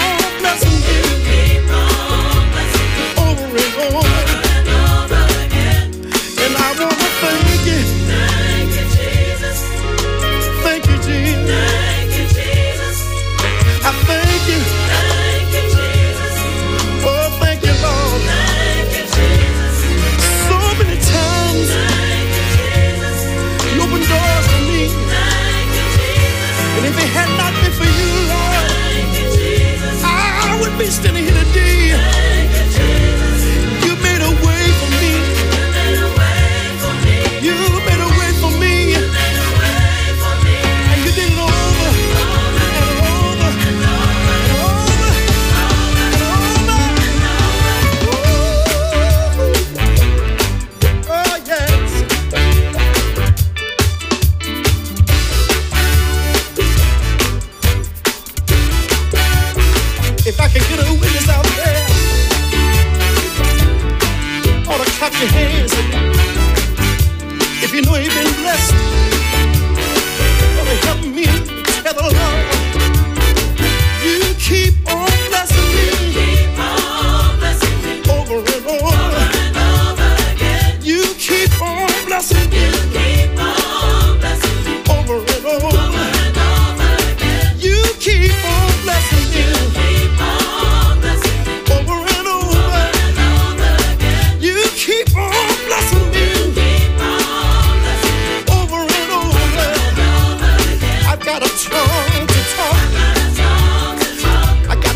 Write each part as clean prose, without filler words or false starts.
blessing me. You keep on blessing me. Over and over. And over again. And I want to thank you. Thank you, Jesus. Thank you, Jesus. Thank you, Jesus. I thank you. Thank you, Jesus. Oh, thank you, Lord. Thank you, Jesus. So many times Thank you, Jesus. you opened doors for me. Thank you, Jesus. And if it had not been for you, Lord, Thank you, Jesus. I would be standing here today. Thank you, Jesus. You made a way for me. You made a way for me. You made a way for me. You made a way for me. And you did it over and over and over and over. Oh, yes. If I can get a witness out there, ought to clap your hands. If you know you've been blessed, ought to help me tell the Lord. You keep on blessing me. Keep on blessing me. Over and over. Over and over again. You keep on blessing me. You keep on blessing me. Over and over. Over and over again. You keep on blessing me. Keep on blessing me. Over and over. And over again. You keep on blessing me. Keep on blessing me. Over and over. And over again. I've got a tongue to talk. Got a tongue to talk. I got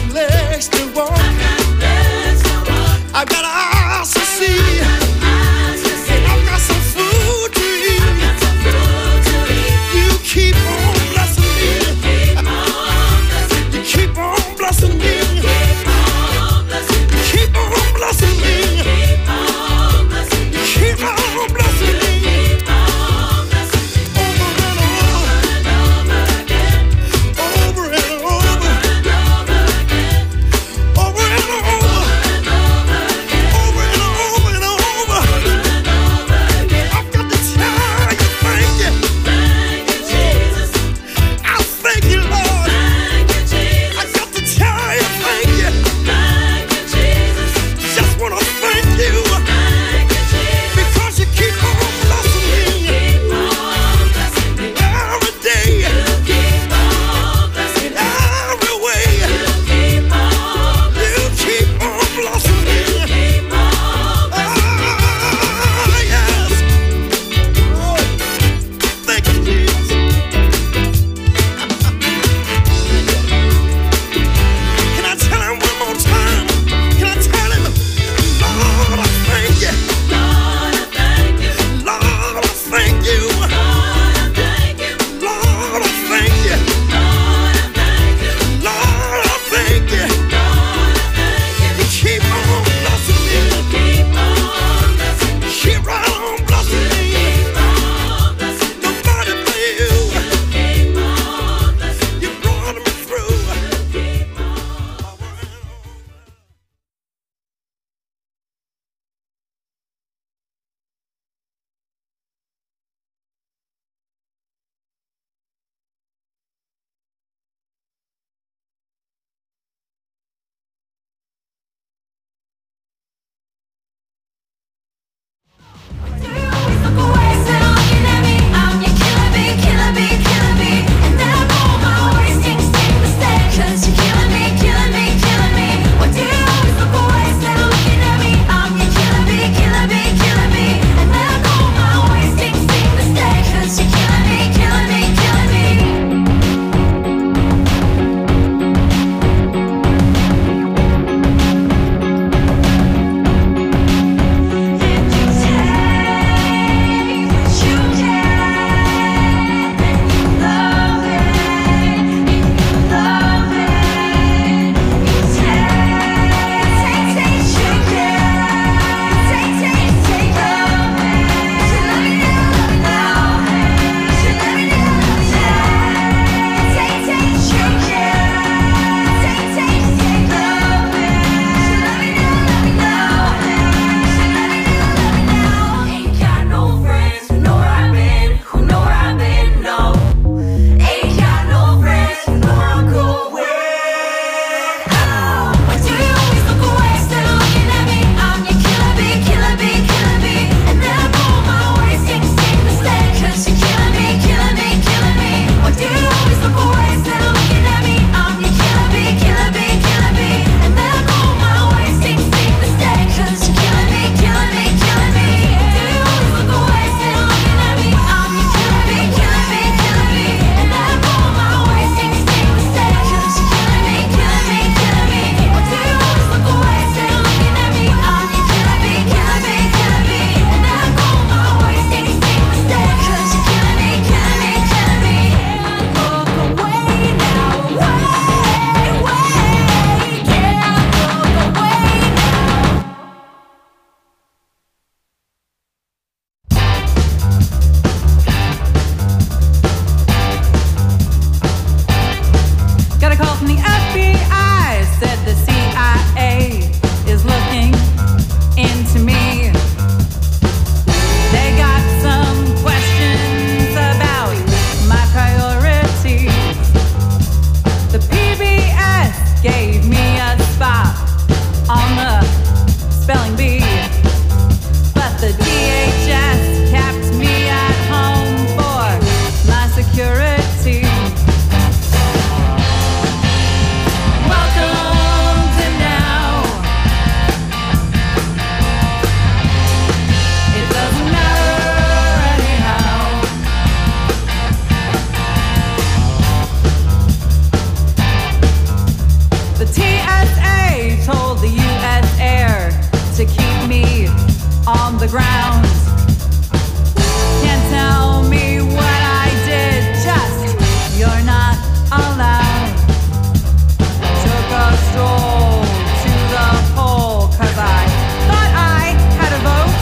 drowned. Can't tell me what I did, just you're not allowed. Took a stroll to the poll, 'cause I thought I had a vote.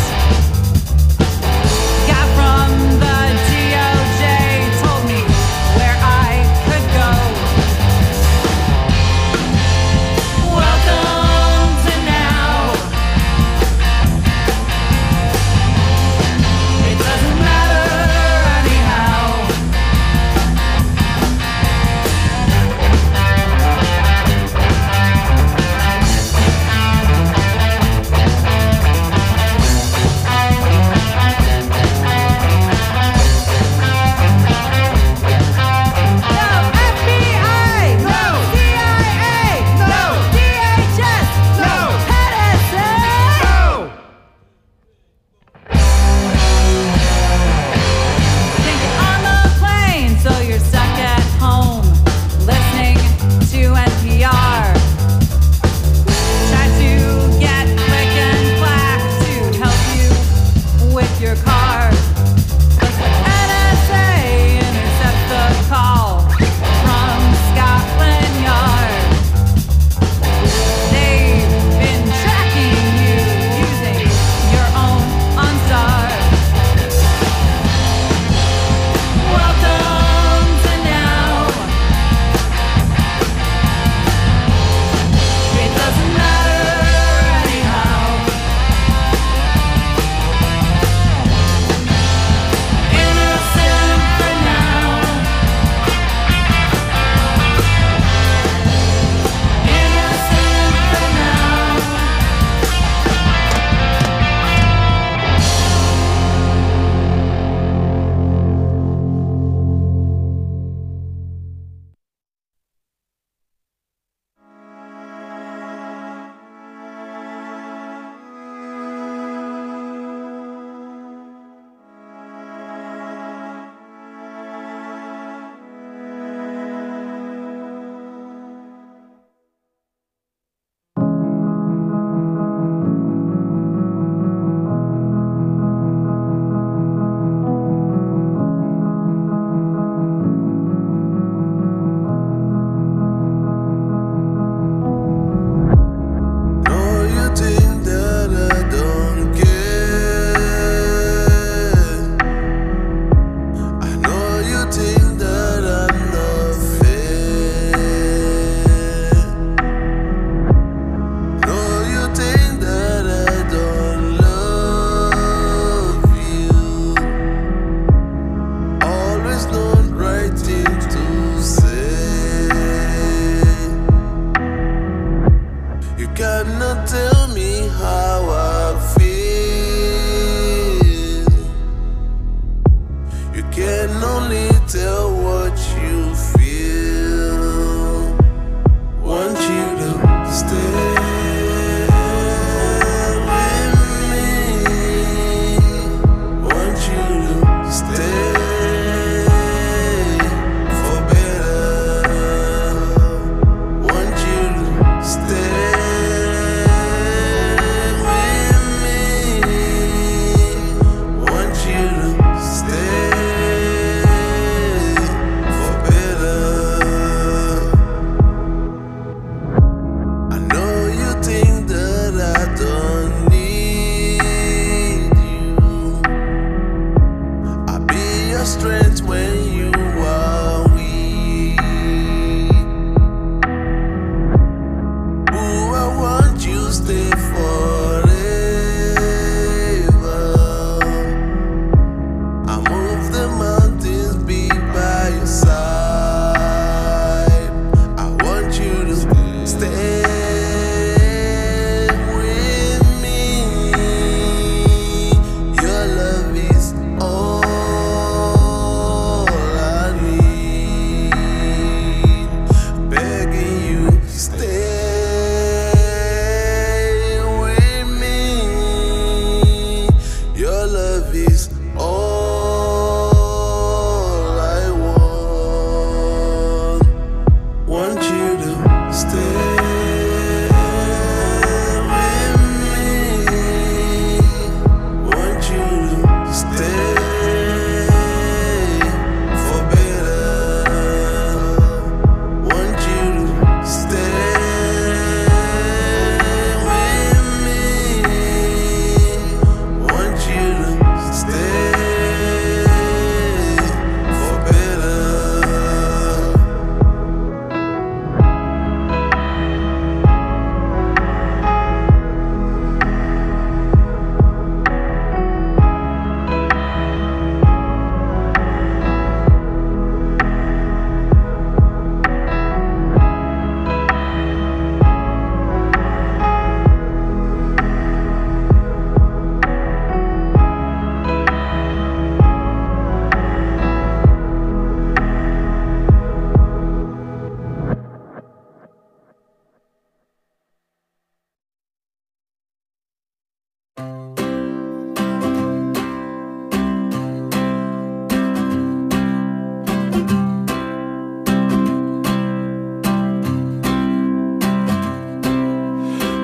Got from the DOJ, told me where I could go. Welcome to now. It doesn't matter anyhow. No FBI, no CIA, no DHS, no NSA. Can't get on the plane, so you're stuck at home, listening to NPR. Try to get click and clack to help you with your car. But the NSA intercepts the call from Scotland Yard. They've been tracking you using your own OnStar. Welcome to now. It doesn't matter anyhow. Innocent for now. Innocent for now. Know you think that I don't care. I know you think that I'm not fair. Know you think that I don't love you. Always known right things to say. You cannot tell me how I feel. You can only tell what you feel. Want you to stay with me. Want you to stay for better. Want you to stay with me. Want you to stay for better. I know you think that I don't need you. I'll be your strength when you are weak. Ooh, I want you to stay forever. I move the mountains, be by your side. I want you to stay with me. Your love is all I need. Begging you, stay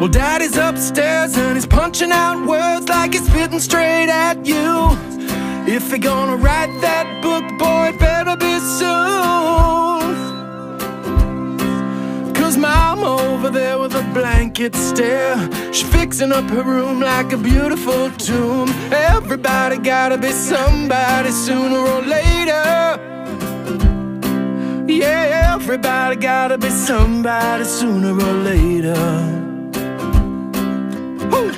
Well, Daddy's upstairs and he's punching out words like he's spitting straight at you. If you're gonna write that book, boy, it better be soon. 'Cause Mom over there with a blanket stare, she's fixing up her room like a beautiful tomb. Everybody gotta be somebody sooner or later. Yeah, everybody gotta be somebody sooner or later. Woo.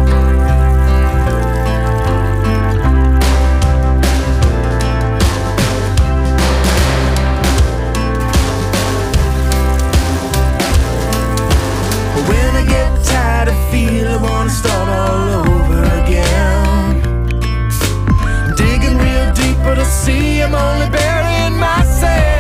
When I get tired, I feel I wanna start all over again. Digging real deep, but I see I'm only burying myself.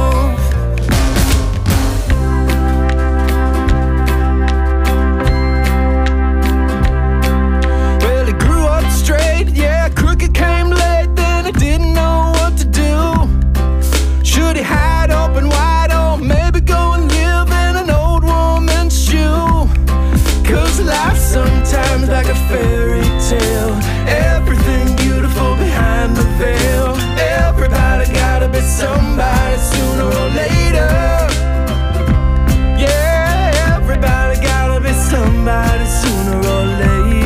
Well, he grew up straight, yeah, crooked came late, then he didn't know what to do. Should he hide open wide, or maybe go and live in an old woman's shoe? 'Cause life's sometimes like a fairy tale, everything beautiful behind the veil. Everybody gotta be somebody sooner or later. Yeah, everybody gotta be somebody sooner or later.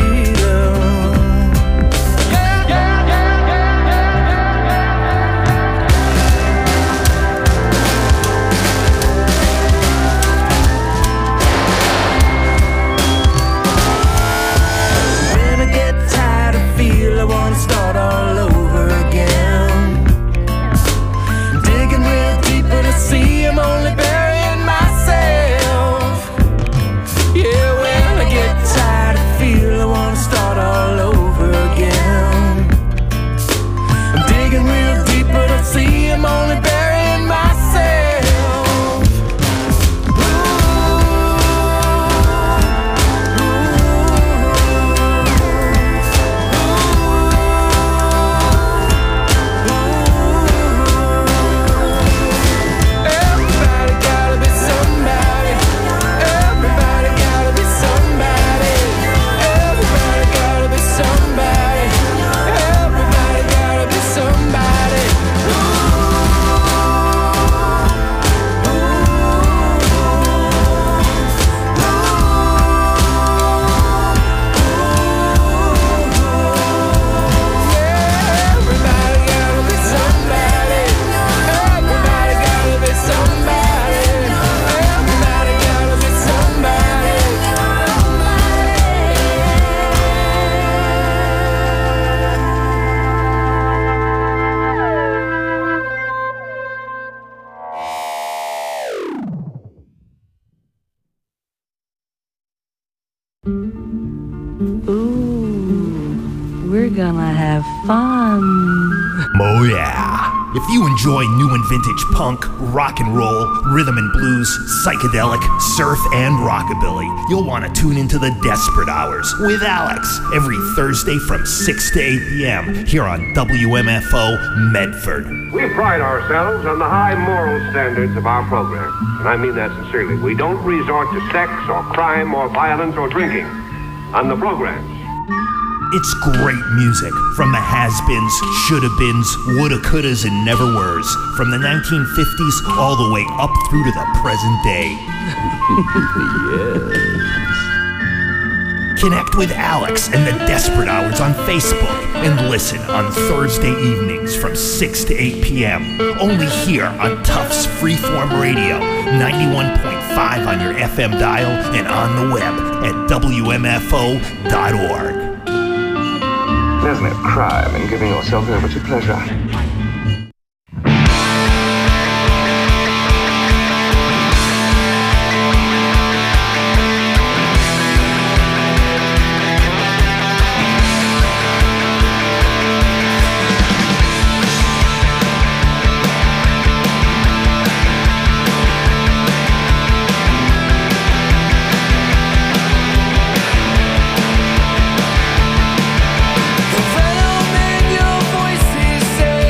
When I get tired, I feel I wanna start all over again. Digging real deep, but I see I'm only burying myself. Yeah, when I get tired, I feel I wanna start all over again. I'm digging real deep, but I see I'm only burying myself. Everybody gotta be somebody. Everybody gotta be somebody. Everybody gotta be somebody. Everybody gotta be somebody. Everybody gotta be somebody. Everybody gotta be somebody. Everybody gotta be somebody. Ooh, we're gonna have fun. Oh yeah. If you enjoy new and vintage punk, rock and roll, rhythm and blues, psychedelic, surf, and rockabilly, you'll want to tune into the Desperate Hours with Alex every Thursday from 6 to 8 p.m. here on WMFO Medford. We pride ourselves on the high moral standards of our program, and I mean that sincerely. We don't resort to sex or crime or violence or drinking on the programs. It's great music from the has-beens, shoulda-beens, woulda, couldas, and never-weres, from the 1950s all the way up through to the present day. Connect with Alex and the Desperate Hours on Facebook and listen on Thursday evenings from 6 to 8 p.m. Only here on Tufts Freeform Radio, 91.5 on your FM dial and on the web at WMFO.org. There's no crime in giving yourself over to pleasure. The venom in your voice, he said.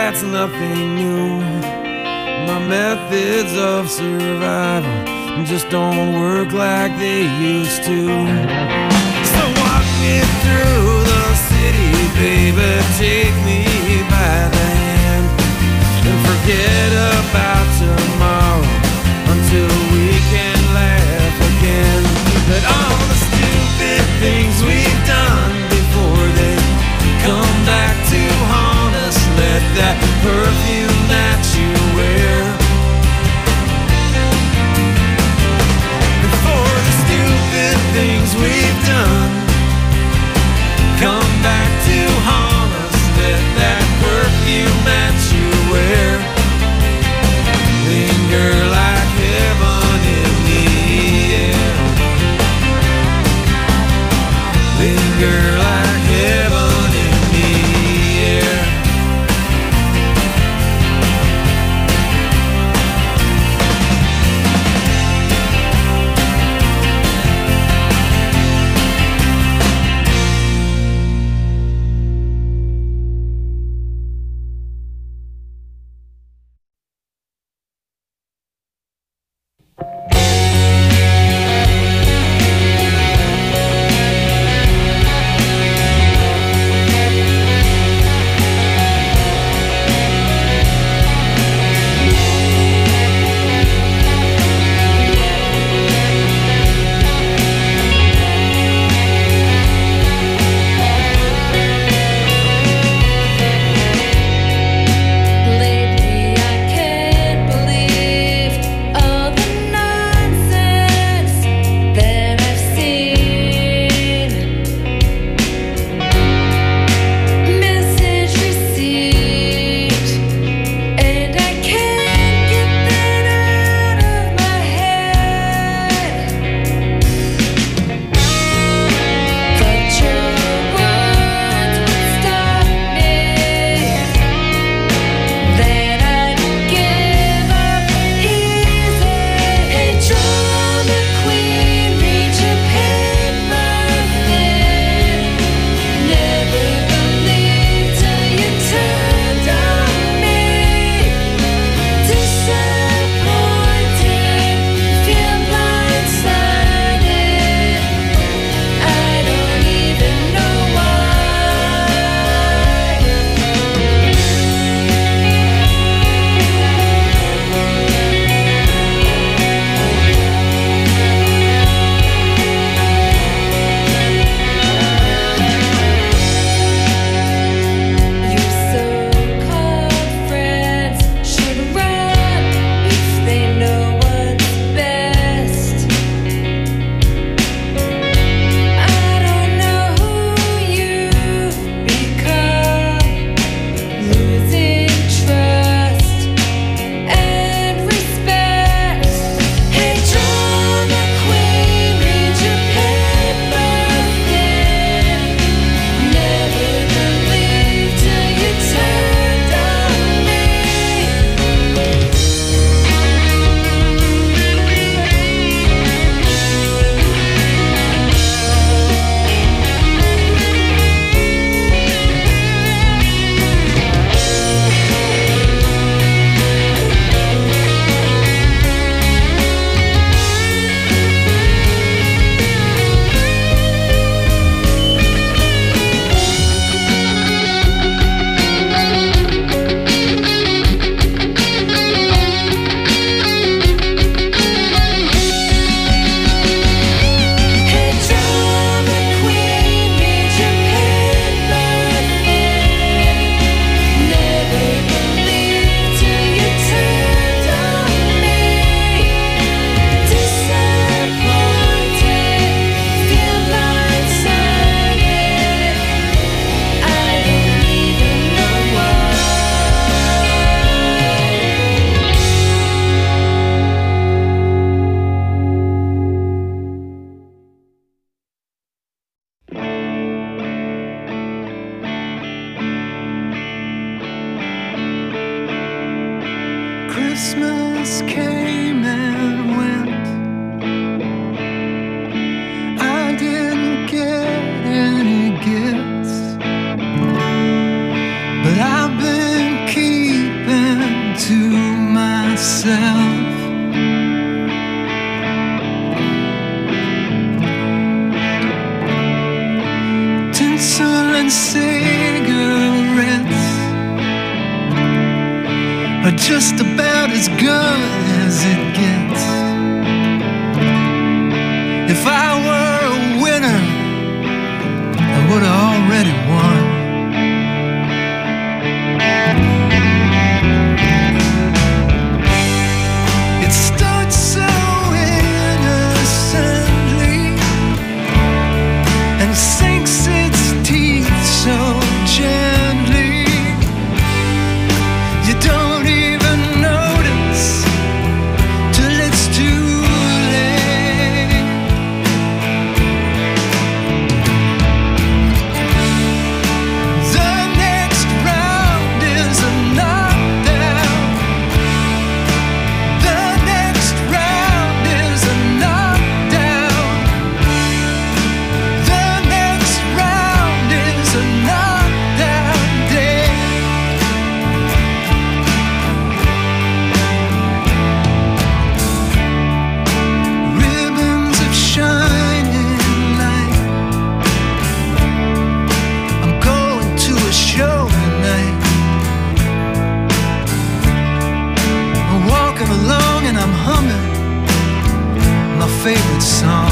that's nothing new. My methods of survival just don't work like they used to. So walk me through the city, baby, take me by the hand, and forget about tomorrow until we can laugh again. But all the stupid things we've done before they come back to haunt us. Let that perfume that you wear, before the stupid things we've done come back to haunt us. Let that perfume that you wear linger like heaven in the air. Linger like heaven in the air. pencil and cigarettes are just about as good as it gets. If I were a winner, I would have already won. It starts so innocently and sinks its teeth so gently. You don't even notice till it's too late. The next round is a knockdown. The next round is a knockdown. The next round is a knockdown day. Ribbons of shining light. I'm going to a show tonight. I'm walking along and I'm humming my favorite song.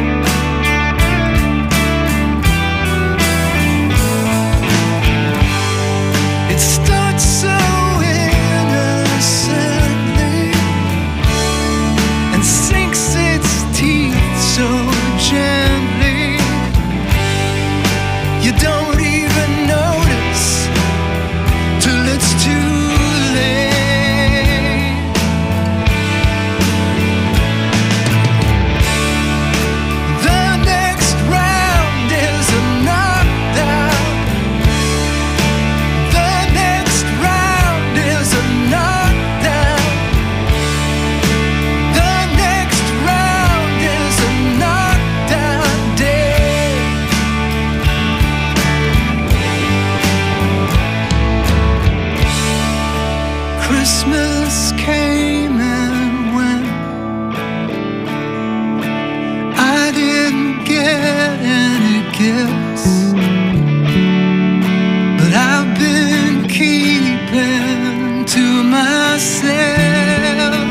It starts so innocently and sinks its teeth so gently. You don't even notice till it's too late. The next round is a knockdown. The next round is a knockdown. The next round is a knockdown day. Christmas came and went. I didn't get any gifts, but I've been keeping to myself.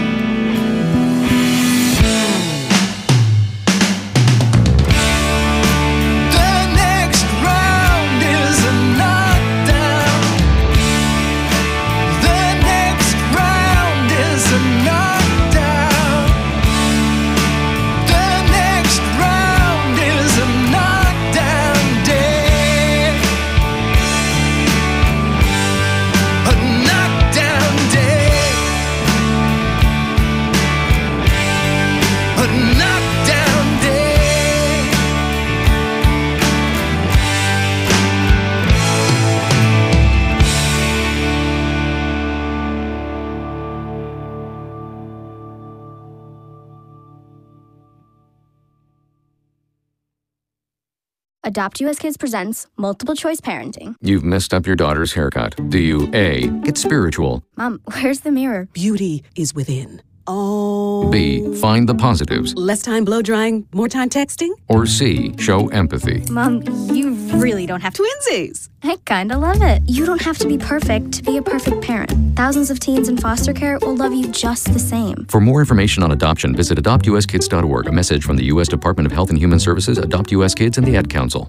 The next round is a knockdown. The next round is a knockdown. The next round is a knockdown day. A knockdown day. A knockdown day. Adopt US Kids presents Multiple Choice Parenting. You've messed up your daughter's haircut. Do you A, get spiritual, Mom, where's the mirror? Beauty is within. Oh. B, find the positives, Less time blow drying, more time texting? or C, show empathy? Mom, you really don't have to. Twinsies! I kinda love it. You don't have to be perfect to be a perfect parent. Thousands of teens in foster care will love you just the same. For more information on adoption, visit adoptuskids.org. A message from the U.S. Department of Health and Human Services, Adopt U.S. Kids, and the Ad Council.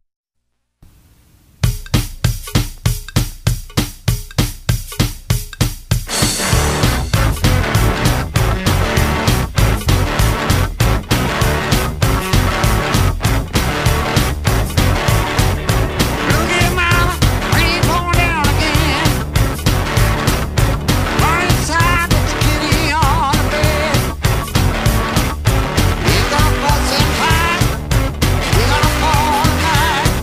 We're gonna fuss and fight. We're gonna fall tonight.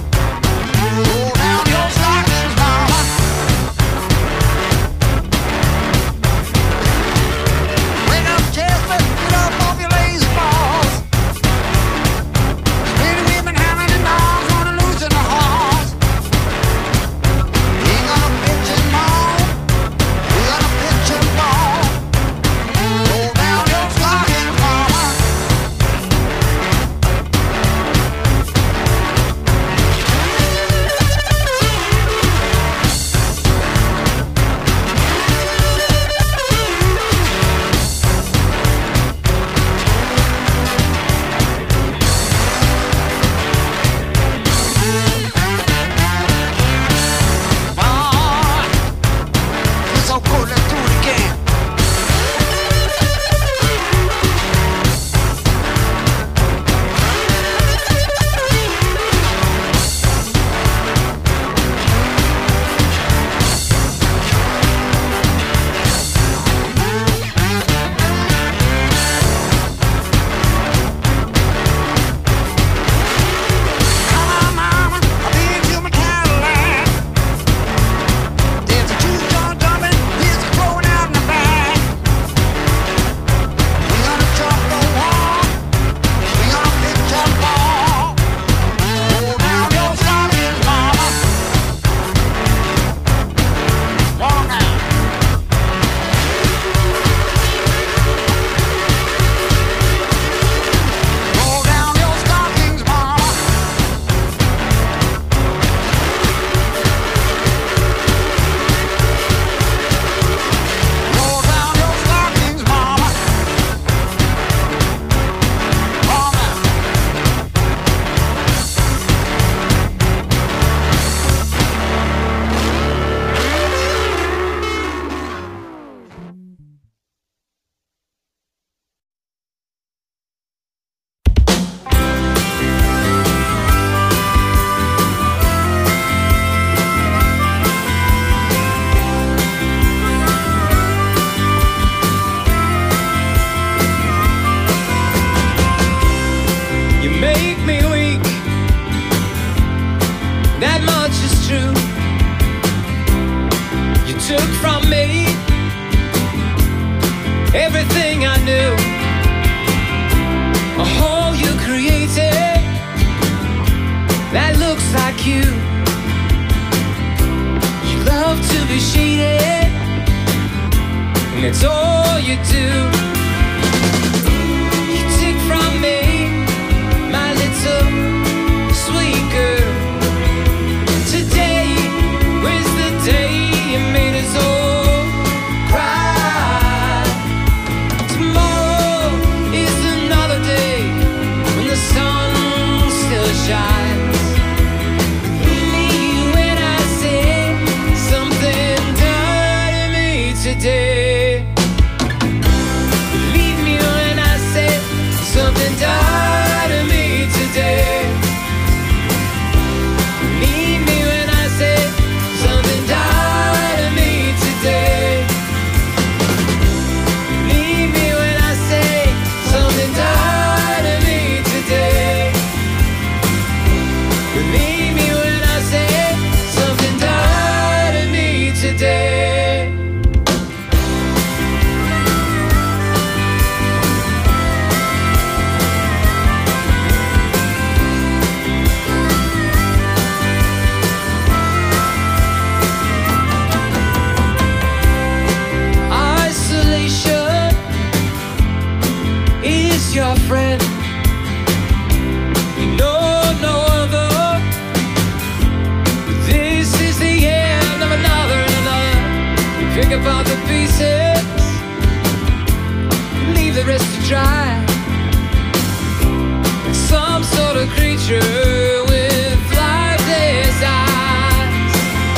took from me everything I knew. A hole you created that looks like you. You love to be shaded, and it's all you do. You take from me my little sweet girl. Today was the day you made us all cry. Tomorrow is another day when the sun still shines. Believe me when I say something done to me today. Believe me when I say something done to me today. Believe me when I say something done to me today. Believe me when I say something done to me today. Believe me when I say something done to me today. Isolation is your friend. You know no other. This is the end of another and another. Pick apart the pieces, leave the rest to dry. Some sort of creature with lifeless eyes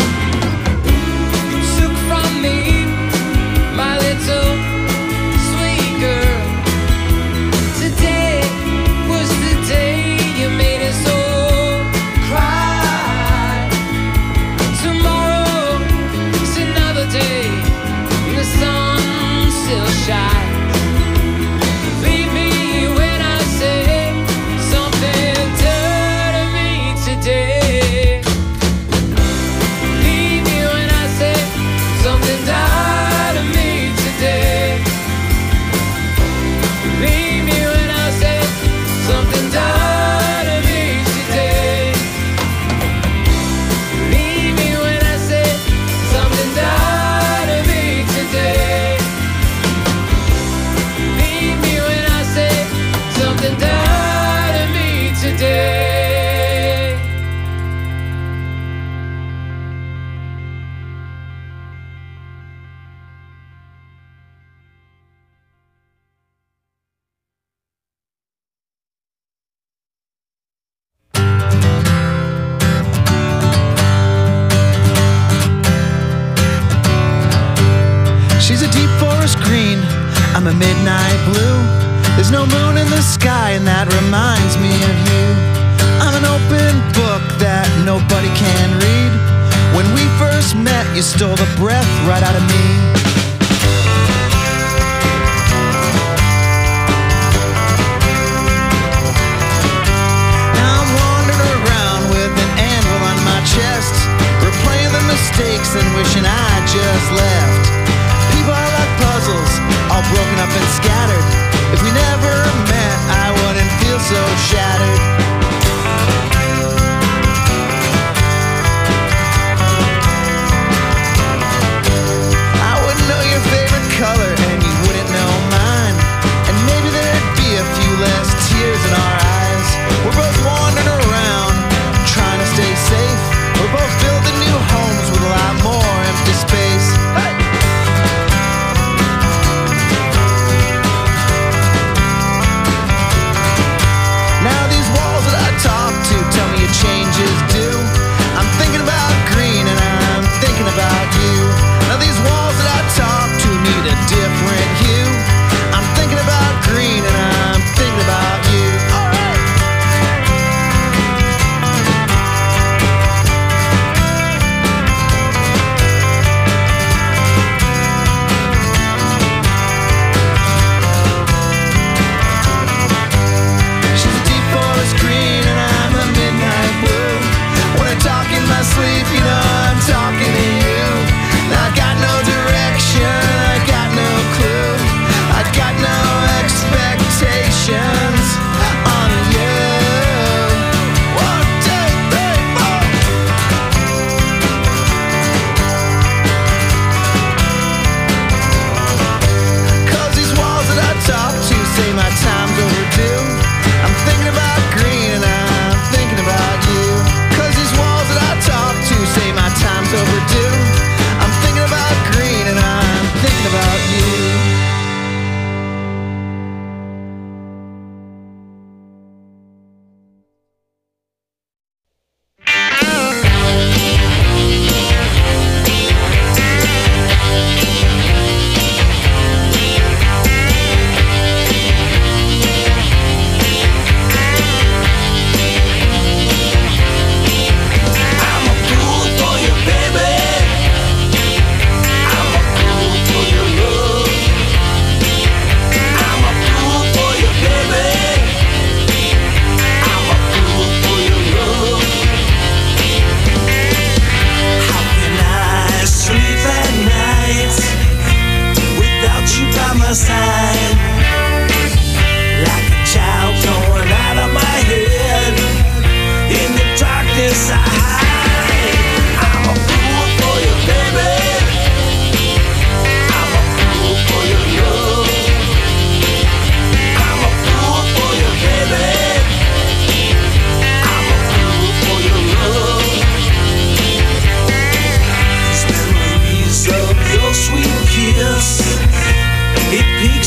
took from me my little sweet girl. Today was the day you made us all cry. Tomorrow is another day when the sun still shines. Believe me when I say something done to me today. Believe me when I say something done to me today. Believe me when I say something done to me today. Believe me when I say something done to me today. Believe me when I say something done to me today. She's a deep forest green, I'm a midnight blue. There's no moon in the sky and that reminds me of you. I'm an open book that nobody can read. When we first met, you stole the breath right out of me. Now I'm wandering around with an anvil on my chest, replaying the mistakes and wishing I just left. People are like puzzles, all broken up and scattered. If we never met, I wouldn't feel so shattered. I wouldn't know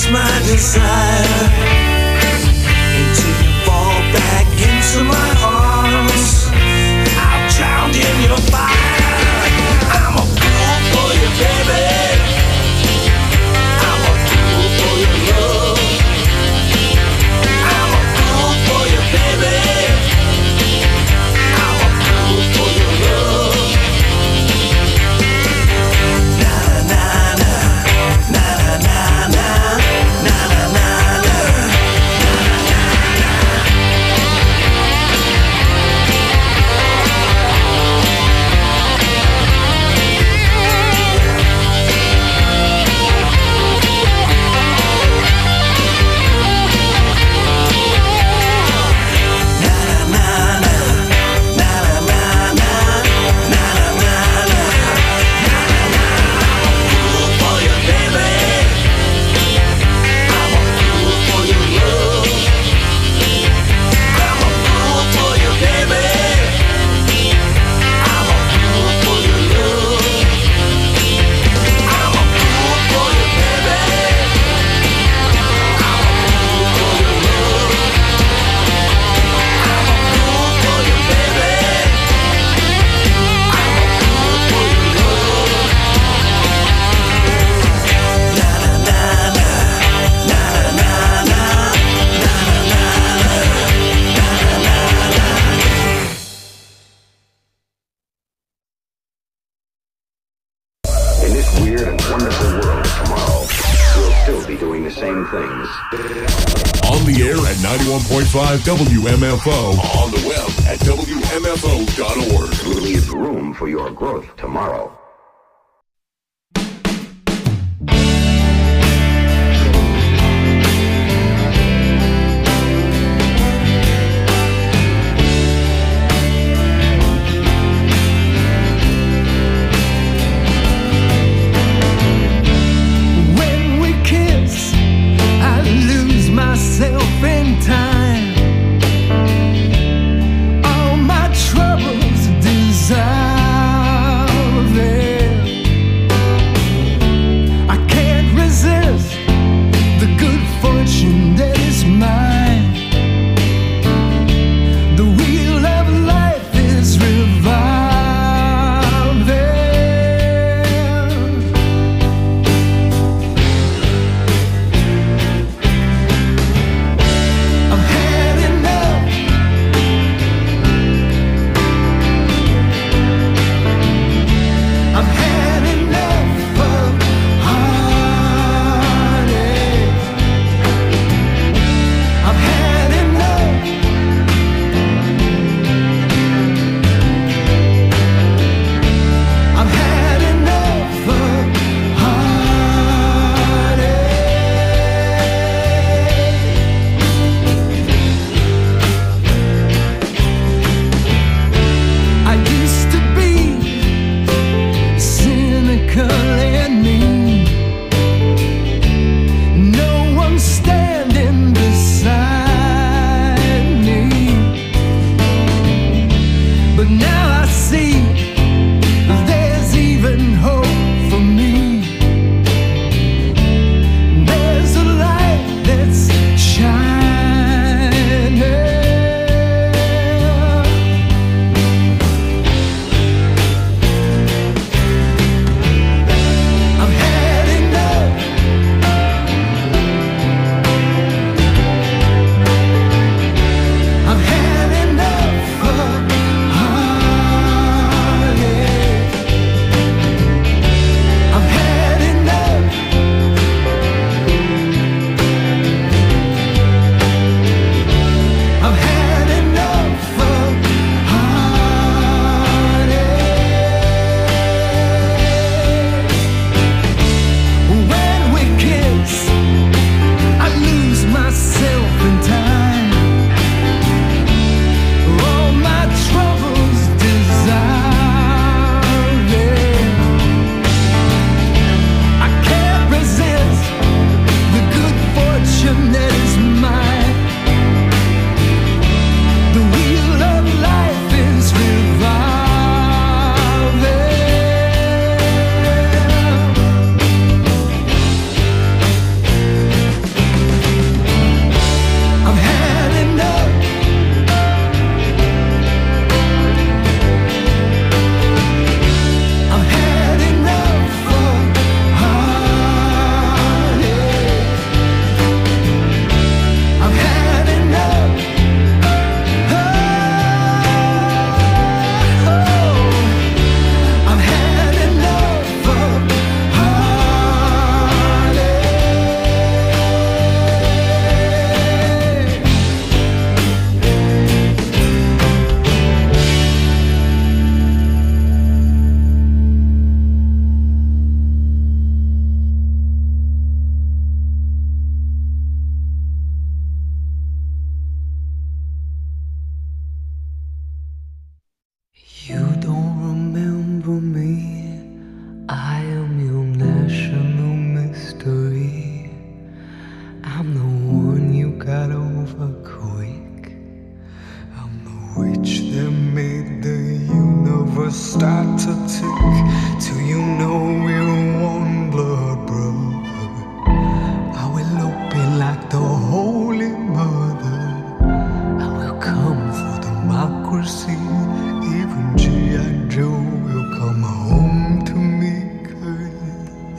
just my desire. Until you fall back into my arms, I've drowned in your fire. I'm a fool for you, baby. I'm a fool for your love. I'm a fool for you, baby. I'm a fool for your love. Na na na na na na na na na na na. In this weird and wonderful world of tomorrow, we'll still be doing the same things. On the air at 91.5 WMFO. On the web at WMFO.org. Leave room for your growth tomorrow. When we kiss, I lose myself in time. All my troubles dissolve. start to tick till you know we're one blood brother. I will open like the Holy Mother. I will come for democracy. Even G.I. Joe will come home to me, 'cause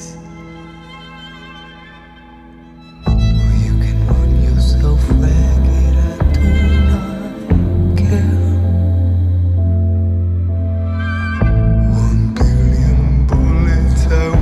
you can run yourself ragged. I do not care. 1 billion bullets I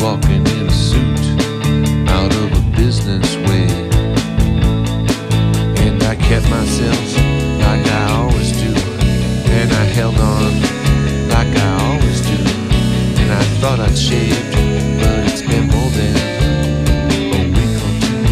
walking in a suit out of a business way. And I kept myself like I always do, and I held on like I always do. And I thought I'd shaved, but it's been more than a week or two.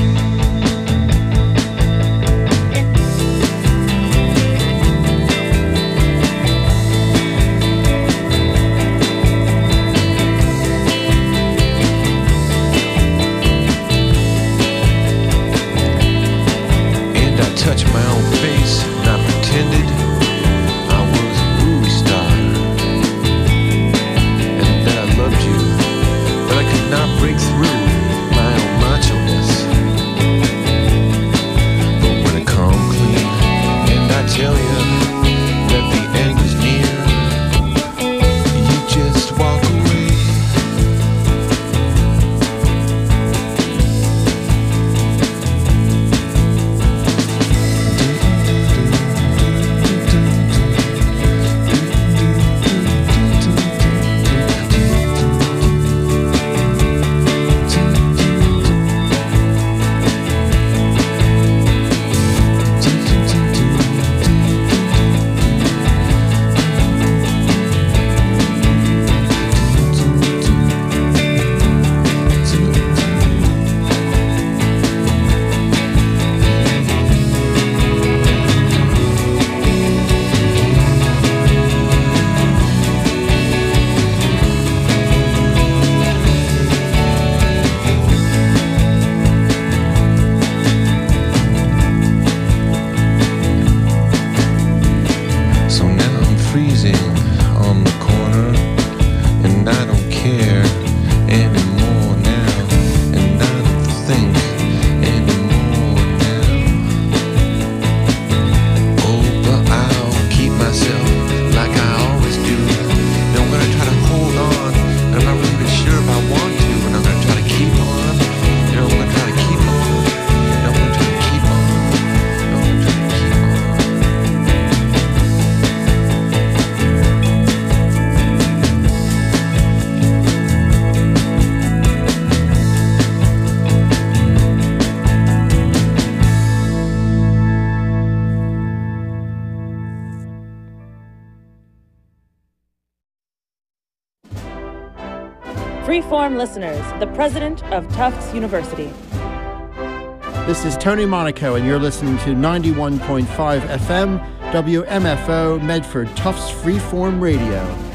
And I touched my own face, and I pretended I was a movie star, and that I loved you, but I could not break through my own macho-ness. But when I come clean, and I tell you that the end is near, you just walk away. So now I'm freezing on the corner, and I don't care anymore now, and I don't think anymore now. Oh, but I'll keep myself like I always do. And I'm gonna try to hold on, and I'm not really sure if I want to, and I'm gonna try to keep on, and I'm gonna try to keep on, and I'm gonna try to keep on, and I'm gonna try to keep on. Freeform listeners, the president of Tufts University. This is Tony Monaco, and you're listening to 91.5 FM, WMFO, Medford, Tufts Freeform Radio.